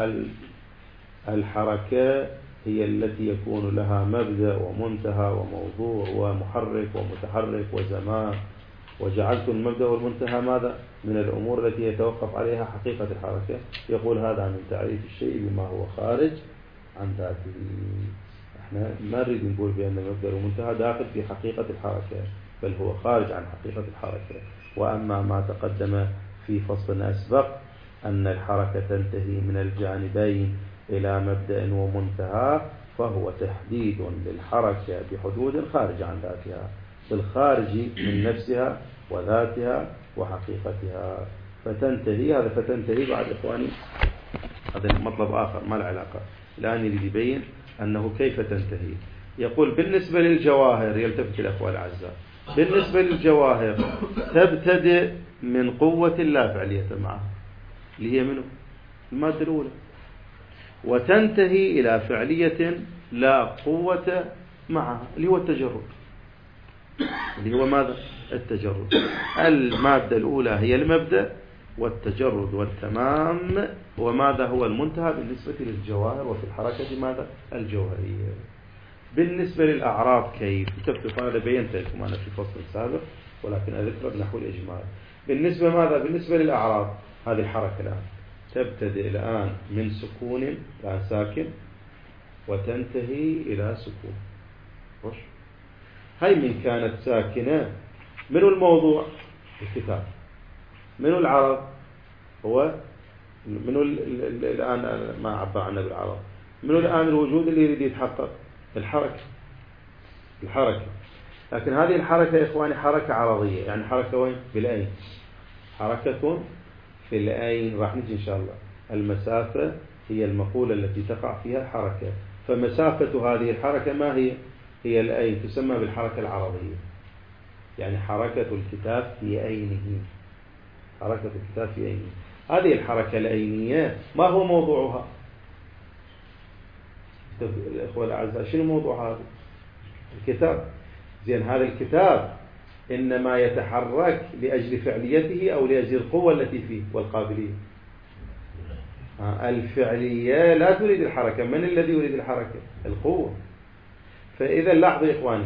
الحركة هي التي يكون لها مبدأ ومنتهى وموضوع ومحرك ومتحرك وزمان، وجعلت المبدأ والمنتهى ماذا؟ من الأمور التي يتوقف عليها حقيقة الحركة. يقول هذا من تعريف الشيء بما هو خارج عن ذاته. احنا ما نريد نقول بأن المبدأ والمنتهى داخل في حقيقة الحركة، بل هو خارج عن حقيقة الحركة. وأما ما تقدم في فصل أسبق أن الحركة تنتهي من الجانبين إلى مبدأ ومنتهى، فهو تحديد للحركة بحدود خارج عن ذاتها، بالخارج من نفسها وذاتها وحقيقتها. فتنتهي هذا فتنتهي بعد إخواني هذا مطلب آخر ما له علاقة. الآن يريد يبين أنه كيف تنتهي. يقول بالنسبة للجواهر، يلتفت الأخوة الأعزاء، بالنسبة للجواهر تبتدئ من قوة لا فعلية معها اللي هي منه المادة الأولى، وتنتهي إلى فعلية لا قوة معها اللي هو التجرد. اللي هو ماذا؟ التجرد. المادة الأولى هي المبدأ، والتجرد والتمام وماذا هو المنتهى بالنسبة للجواهر. وفي الحركة ماذا؟ الجوهرية. بالنسبة للأعراض كيف تكتب؟ أنا بينت لكم أنا في الفصل السابق، ولكن أذكر بنحو الإجمال. بالنسبة ماذا؟ بالنسبة للأعراض هذه الحركة الآن تبتدئ الآن من سكون الآن ساكن وتنتهي إلى سكون. وش هاي من كانت ساكنة؟ من الموضوع؟ الكتاب. من العرض؟ هو من الآن ما عبر عنه بالعرض. من الآن الوجود اللي يريد يتحقق؟ الحركة. لكن هذه الحركة يا إخواني حركة عرضية، يعني حركة وين؟ بالعين. حركة في العين راح نجي إن شاء الله. المسافة هي المقولة التي تقع فيها الحركة. فمسافة هذه الحركة ما هي؟ هي العين، تسمى بالحركة العرضية. يعني حركة الكتاب في عينه. حركة الكتاب في عينه. هذه الحركة العينية ما هو موضوعها؟ الأخوة الأعزاء شنو موضوع هذا؟ الكتاب. زين هذا الكتاب إنما يتحرك لأجل فعليته أو لأجل القوة التي فيه والقابلية. الفعلية لا تريد الحركة. من الذي يريد الحركة؟ القوة. فإذا لاحظوا يا إخواني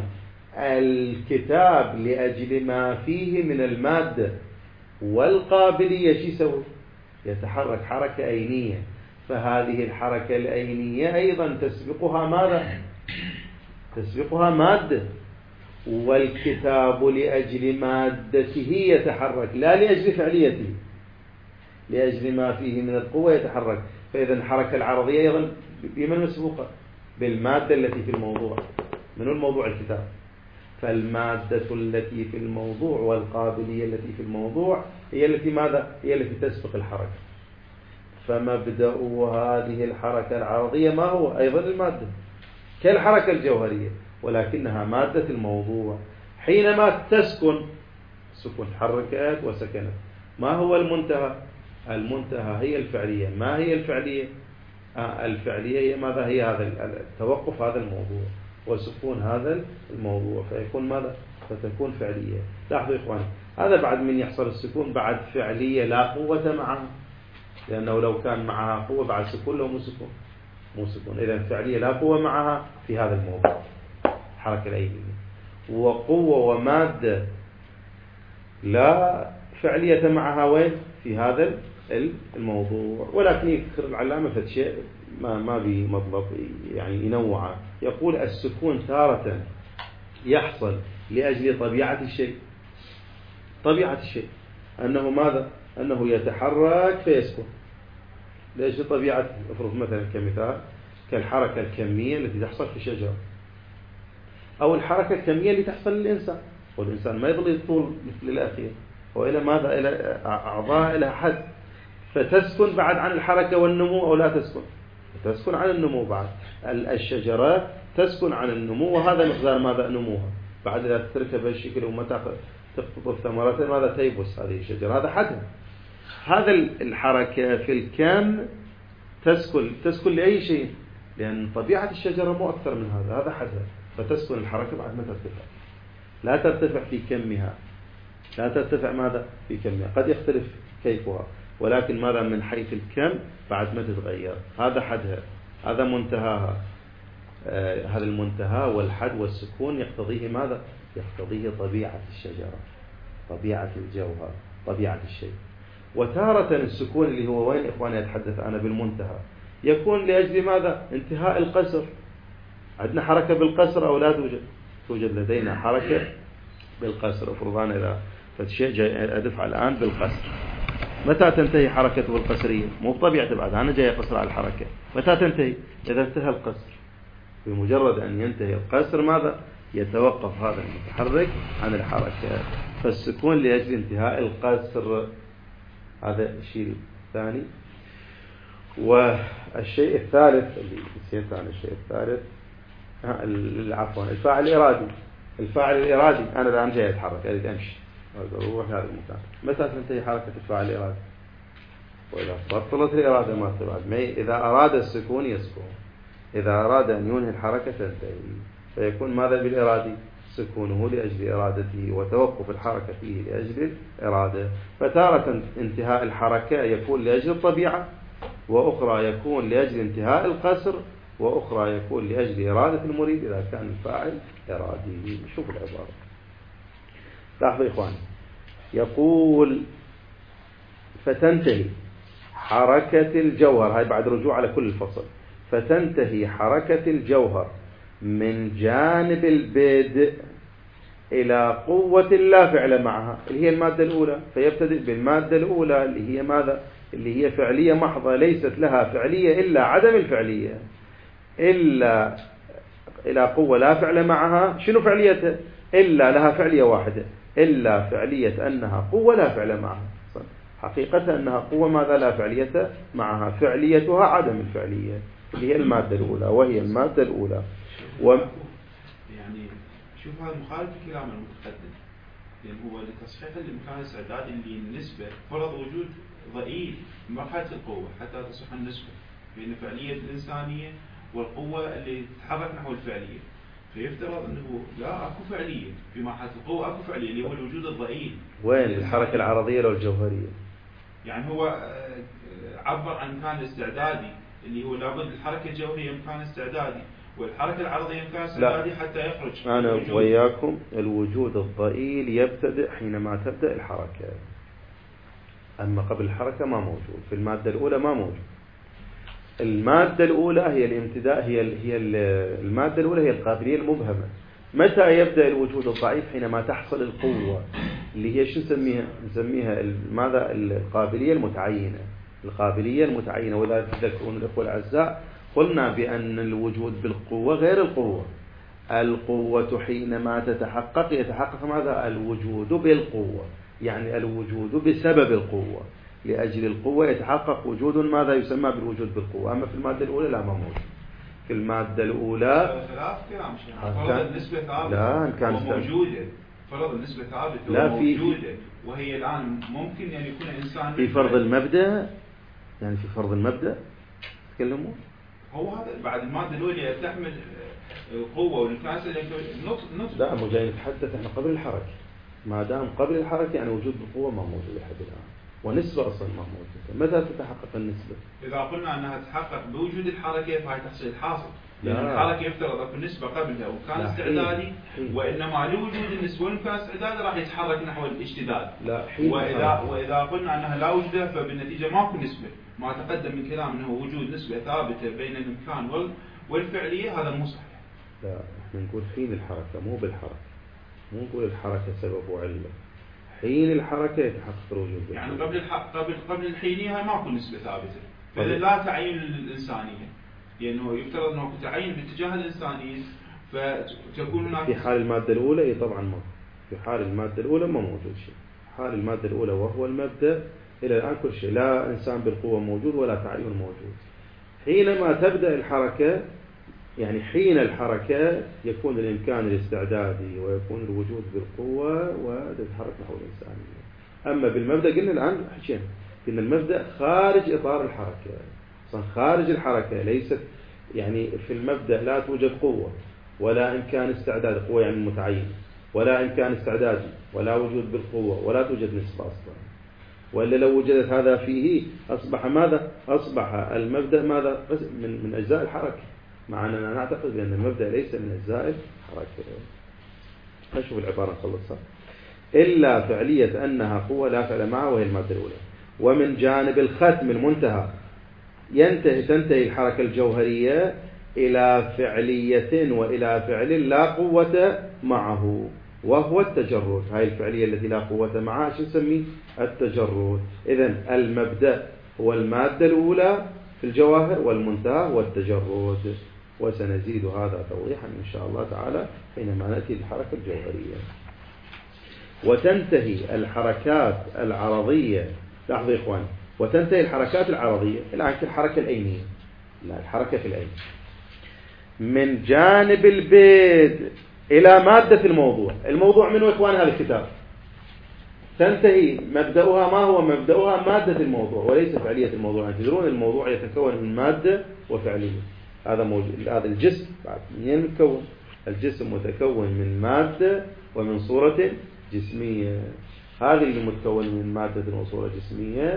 الكتاب لأجل ما فيه من المادة والقابلية شو يسوي؟ يتحرك حركة أينية، فهذه الحركة الأينية أيضا تسبقها ماذا؟ تسبقها مادة، والكتاب لأجل مادته يتحرك لا لأجل فعليته، لأجل ما فيه من القوة يتحرك. فإذا الحركة العرضية أيضا بمن مسبوقة؟ بالمادة التي في الموضوع. من الموضوع؟ الكتاب. فالمادة التي في الموضوع والقابلية التي في الموضوع هي التي ماذا؟ هي التي تسبق الحركة. فمبدأ هذه الحركة العرضية ما هو؟ أيضا المادة كالحركة الجوهرية، ولكنها مادة الموضوع. حينما تسكن، سكون، تحركت وسكنت، ما هو المنتهى؟ المنتهى هي الفعلية. ما هي الفعلية؟ الفعلية هي ماذا؟ هي هذا التوقف، هذا الموضوع، وسكون هذا الموضوع، فيكون ماذا؟ فتكون فعلية. لاحظوا إخواني، هذا بعد من يحصل السكون بعد فعلية لا قوة معها، لأنه لو كان معها قوة بعد سكون لو مو سكون، مو سكون. إذا فعلية لا قوة معها في هذا الموضوع، حركة الأيدي، وقوة ومادة لا فعلية معها وين؟ في هذا الموضوع. ولكن يذكر العلامة فد شيء ما بمطلب يعني ينوعه، يقول السكون تارة يحصل لأجل طبيعة الشيء. طبيعة الشيء أنه ماذا؟ أنه يتحرك فيسكن لأجل طبيعة. افرض مثلا كمثال كالحركة الكمية التي تحصل في الشجرة، أو الحركة الكمية اللي تحصل للإنسان، والإنسان ما يظل يطول مثل الأخير، وإلى ماذا؟ إلى أعضاء إلى حد، فتسكن بعد عن الحركة والنمو أو لا تسكن؟ تسكن عن النمو. بعد الشجرات تسكن عن النمو، وهذا مقدار ماذا؟ نموها. بعد إذا تتركها بهالشكل وما تقطف ثمرتها ماذا؟ تيبس هذه الشجرة، هذا حدها. هذا الحركة في الكم تسكن لأي شيء، لأن طبيعة الشجرة مو أكثر من هذا، هذا حدها، فتسكن الحركة بعد ما ترتفع. لا ترتفع في كمها، لا ترتفع ماذا؟ في كمها، قد يختلف كيفها، ولكن ماذا؟ من حيث الكم بعد ما تتغير، هذا حدها، هذا منتهاها. هذا المنتهى والحد والسكون يقتضيه ماذا؟ يقتضيه طبيعة الشجرة، طبيعة الجوهر، طبيعة الشيء. وتارة السكون اللي هو وين إخواني أتحدث أنا بالمنتهى يكون لأجل ماذا؟ انتهاء القصر. عندنا حركة بالقصر أو لا توجد؟ توجد لدينا حركة بالقصر. افرض أنا إذا فالشيء جاي أدفع الآن بالقصر، متى تنتهي حركته بالقصرية؟ مو بطبيعته، بعد أنا جاي أقصر على الحركة، متى تنتهي؟ إذا انتهى القصر. بمجرد أن ينتهي القصر ماذا؟ يتوقف هذا المتحرك عن الحركة، فالسكون لأجل انتهاء القصر. هذا الشيء الثاني. والشيء الثالث اللي نسيت عن الشيء الثالث، عفوا، الفاعل الإرادي. الفاعل الإرادي أنا الآن جاي أتحرك، أريد أمشي، أروح هذا المكان، متى تنتهي حركة الفاعل الإرادي؟ وإذا بطلت الإرادة ما تبعد. إذا أراد السكون يسكن، إذا أراد أن ينهي الحركة تنتهي، فيكون ماذا بالإرادي؟ سكونه لأجل إرادته، وتوقف الحركة فيه لأجل الإرادة. فتارة انتهاء الحركة يكون لأجل الطبيعة، وأخرى يكون لأجل انتهاء القصر، وأخرى يكون لأجل إرادة المريد إذا كان الفاعل إرادي. شوف العبارة، لاحظوا إخواني، يقول فتنتهي حركة الجوهر، هاي بعد رجوع على كل الفصل، فتنتهي حركة الجوهر من جانب البدء إلى قوة لا فعل معها اللي هي المادة الأولى، فيبتدئ بالمادة الأولى اللي هي ماذا؟ اللي هي فعلية محضة، ليست لها فعلية إلا عدم الفعلية، إلا إلى قوة لا فعل معها. شنو فعليته؟ إلا لها فعلية واحدة، إلا فعلية أنها قوة لا فعل معها. حقيقة أنها قوة ماذا؟ لا فعلية معها، فعليتها عدم الفعلية اللي هي المادة الأولى، وهي المادة الأولى. يعني شوف هذا مخالف الكلام المتقدم، لأن هو لتصحيح الإمكان الاستعدادي اللي النسبة فرض وجود ضئيل من مرحلة القوة حتى تصح النسبة بين فعلية الإنسانية والقوة اللي تتحرك نحو الفعلية. فيفترض أنه لا أكو فعلية في مرحلة القوة، أكو فعلية اللي هو الوجود الضئيل. وين الحركة العرضية لو الجوهرية؟ يعني هو عبر عن إمكان الاستعدادي اللي هو لابد الحركة الجوهرية إمكان استعدادي، والحركة العرضية إمكان استعدادي حتى يخرج. أنا وياكم الوجود الضئيل يبتدئ حينما تبدأ الحركة، أما قبل الحركة ما موجود، في المادة الأولى ما موجود. المادة الأولى هي الامتداء، هي المادة الأولى هي القابلية المبهمة. متى يبدأ الوجود الضعيف؟ حينما تحصل القوة اللي هي شو نسميها ماذا؟ القابلية المتعينة. القابلية المتعينة. وإذا تذكرون الأخوة الأعزاء قلنا بأن الوجود بالقوة غير القوة. القوة حينما تتحقق يتحقق ماذا؟ الوجود بالقوة، يعني الوجود بسبب القوة. لأجل القوة يتحقق وجود ماذا يسمى بالوجود بالقوة. أما في المادة الأولى لا، ما موجود. في المادة الأولى فرض النسبة ثابتة، لا كان موجودة. فرض النسبة ثابتة لا موجودة، وهي الآن ممكن أن يكون إنسان في فرض المبدأ، يعني في فرض المبدأ تكلمون. هو هذا بعد المادة الأولى تحمل قوة والكاسة نقطة. لا مو جاي نتحدث احنا قبل الحركة. ما دام قبل الحركة يعني وجود القوة ما موجود لحد الآن، ونسبة أصلا ما موجودة. متى تتحقق النسبة؟ إذا قلنا أنها تتحقق بوجود الحركة فهي تحصل الحاصل، لأن الحركة يفترض أكو نسبة قبلها وكان استعدادي، وإنما لوجود النسبة وكان استعدادي راح يتحرك نحو الاشتداد. لا وإذا قلنا أنها لا وجود فبالنتيجة ماكو نسبة. ما تقدم من كلام أنه وجود نسبة ثابتة بين الإمكان والفعلية هذا مو صحيح. لا احنا نقول حين الحركة مو بالحركة، مو نقول الحركة سبب وعلة. حين الحركة يتحقق الوجود. يعني قبل الحينية ماكو نسبة ثابتة، فإذا لا تعين الإنسانية، لأنه يفترض أنه تعين باتجاه الإنسانية فتكون هناك. في حال المادة الأولى إيه طبعا ما. في حال المادة الأولى ما موجود شيء. حال المادة الأولى وهو المبدأ إلى الآن كل شيء، لا إنسان بالقوة موجود ولا تعين موجود. حينما تبدأ الحركة، يعني حين الحركة يكون الإمكان الاستعدادي ويكون الوجود بالقوة وتتحرك نحو الإنسانية. أما بالمبدأ قلنا الآن حكينا إن المبدأ خارج إطار الحركة، أصلا خارج الحركة. ليست يعني في المبدأ لا توجد قوة ولا إمكان استعداد، قوة يعني متعين، ولا إمكان استعدادي ولا وجود بالقوة ولا توجد نسبة أصلا. وإلا لو وجدت هذا فيه أصبح ماذا؟ أصبح المبدأ ماذا؟ من أجزاء الحركة، مع أننا نعتقد بأن المبدأ ليس من أجزاء الحركة. نشوف العبارة نخلصها. إلا فعلية أنها قوة لا فعل معها، وهي المادة الأولى. ومن جانب الختم المنتهى تنتهي الحركة الجوهرية إلى فعلية وإلى فعل لا قوة معه، وهو التجرد. هاي الفعلية التي لا قوة معها شو نسميه؟ التجرد. إذن المبدأ هو المادة الأولى في الجواهر، والمنتهى هو التجرد. وسنزيد هذا توضيحا إن شاء الله تعالى حينما نأتي للحركة الجوهرية. وتنتهي الحركات العرضية، لاحظوا يا إخوان، وتنتهي الحركات العرضية الآن كالحركة الأينية، لا الحركة في الأين، من جانب البدء إلى مادة الموضوع. الموضوع منه إخوان هذا الكتاب. تنتهي مبدأها، ما هو مبدأها؟ مادة الموضوع وليس فعلية الموضوع. تدرون الموضوع يتكون من مادة وفعلية. هذا الجسم بعد منين متكون؟ الجسم متكون من مادة ومن صورة جسمية. هذه اللي متكون من مادة وصورة جسمية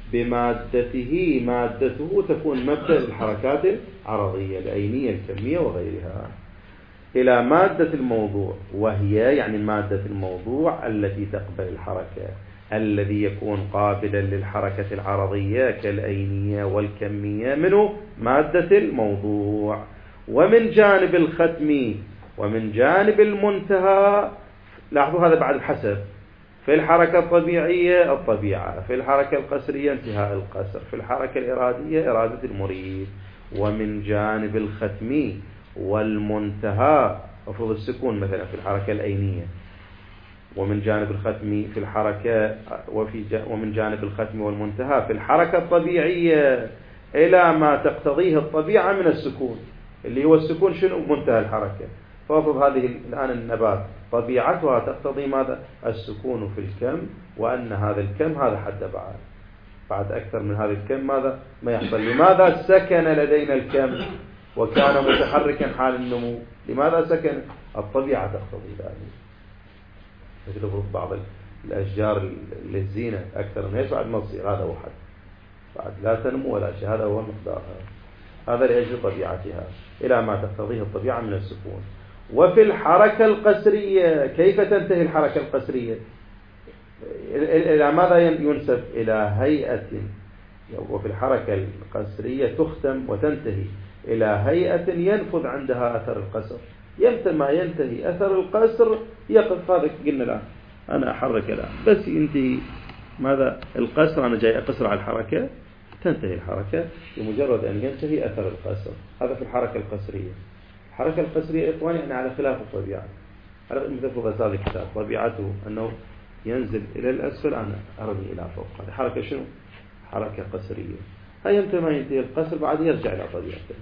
مادته تكون مبدأ الحركات العرضية الأينية الكمية وغيرها، إلى مادة الموضوع، وهي يعني مادة الموضوع التي تقبل الحركة، الذي يكون قابلا للحركة العرضية كالأينية والكمية، منه مادة الموضوع. ومن جانب الختم ومن جانب المنتهى، لاحظوا هذا بعد الحسب. في الحركة الطبيعية الطبيعة، في الحركة القسرية انتهاء القسر، في الحركة الإرادية إرادة المريد. ومن جانب الختم والمنتهى أفرض السكون مثلا في الحركة الأينية، ومن جانب الختم في الحركة ومن جانب الختم والمنتهى في الحركة الطبيعية إلى ما تقتضيه الطبيعة من السكون، اللي هو السكون شنو؟ منتهى الحركة. فأفرض هذه الآن النبات طبيعتها تقتضي ماذا؟ السكون في الكم، وأن هذا الكم هذا حد بعد أكثر من هذا الكم ماذا ما يحصل؟ لماذا سكن لدينا الكم وكان متحركا حال النمو؟ لماذا سكن؟ الطبيعة تقتضي ذلك. مثل بعض الأشجار للزينة أكثر من هيك بعد ما تصير هذا واحد، بعد لا تنمو ولا شيء، هذا هو مقدارها، هذا لأجل طبيعتها إلى ما تقتضيه الطبيعة من السكون. وفي الحركة القسرية كيف تنتهي الحركة القسرية؟ إلى ماذا ينسب؟ إلى هيئة، وفي الحركة القسرية تختم وتنتهي إلى هيئة ينفذ عندها أثر القصر. يمتى ما ينتهي أثر القصر يقف. هذا قلنا الآن أنا أحرك الآن بس ينتهي ماذا؟ القصر، أنا جاي أقصر على الحركة، تنتهي الحركة بمجرد أن ينتهي أثر القصر. هذا في الحركة القسرية. الحركة القسرية إخواني يعني على خلاف الطبيعة، على مثل فضل هذا الكتاب طبيعته أنه ينزل إلى الأسفل، أنا أرمي إلى فوق. هذه حركة شنو؟ حركة قسرية. هاي يمتى ما ينتهي القصر بعد يرجع إلى طبيعته.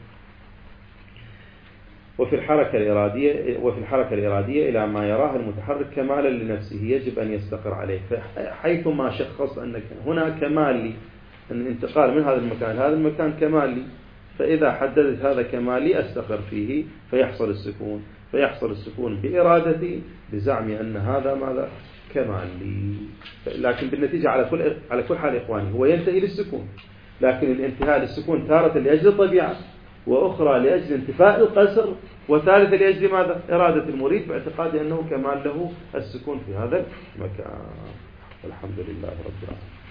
وفي الحركة الإرادية إلى ما يراه المتحرك كمالا لنفسه يجب أن يستقر عليه. حيثما شخص أن هنا كمال لي، أن الانتقال من هذا المكان هذا المكان كمال لي، فإذا حددت هذا كمال لي أستقر فيه فيحصل السكون بإرادتي بزعمي أن هذا ماذا؟ كمال لي. لكن بالنتيجة على كل حال إخواني هو ينتهي للسكون، لكن الانتهاء للسكون تارة لأجل الطبيعة، وأخرى لأجل انتفاء القصر، وثالثة لأجل ماذا؟ إرادة المريد باعتقاد أنه كمال له السكون في هذا المكان. والحمد لله رب العالمين.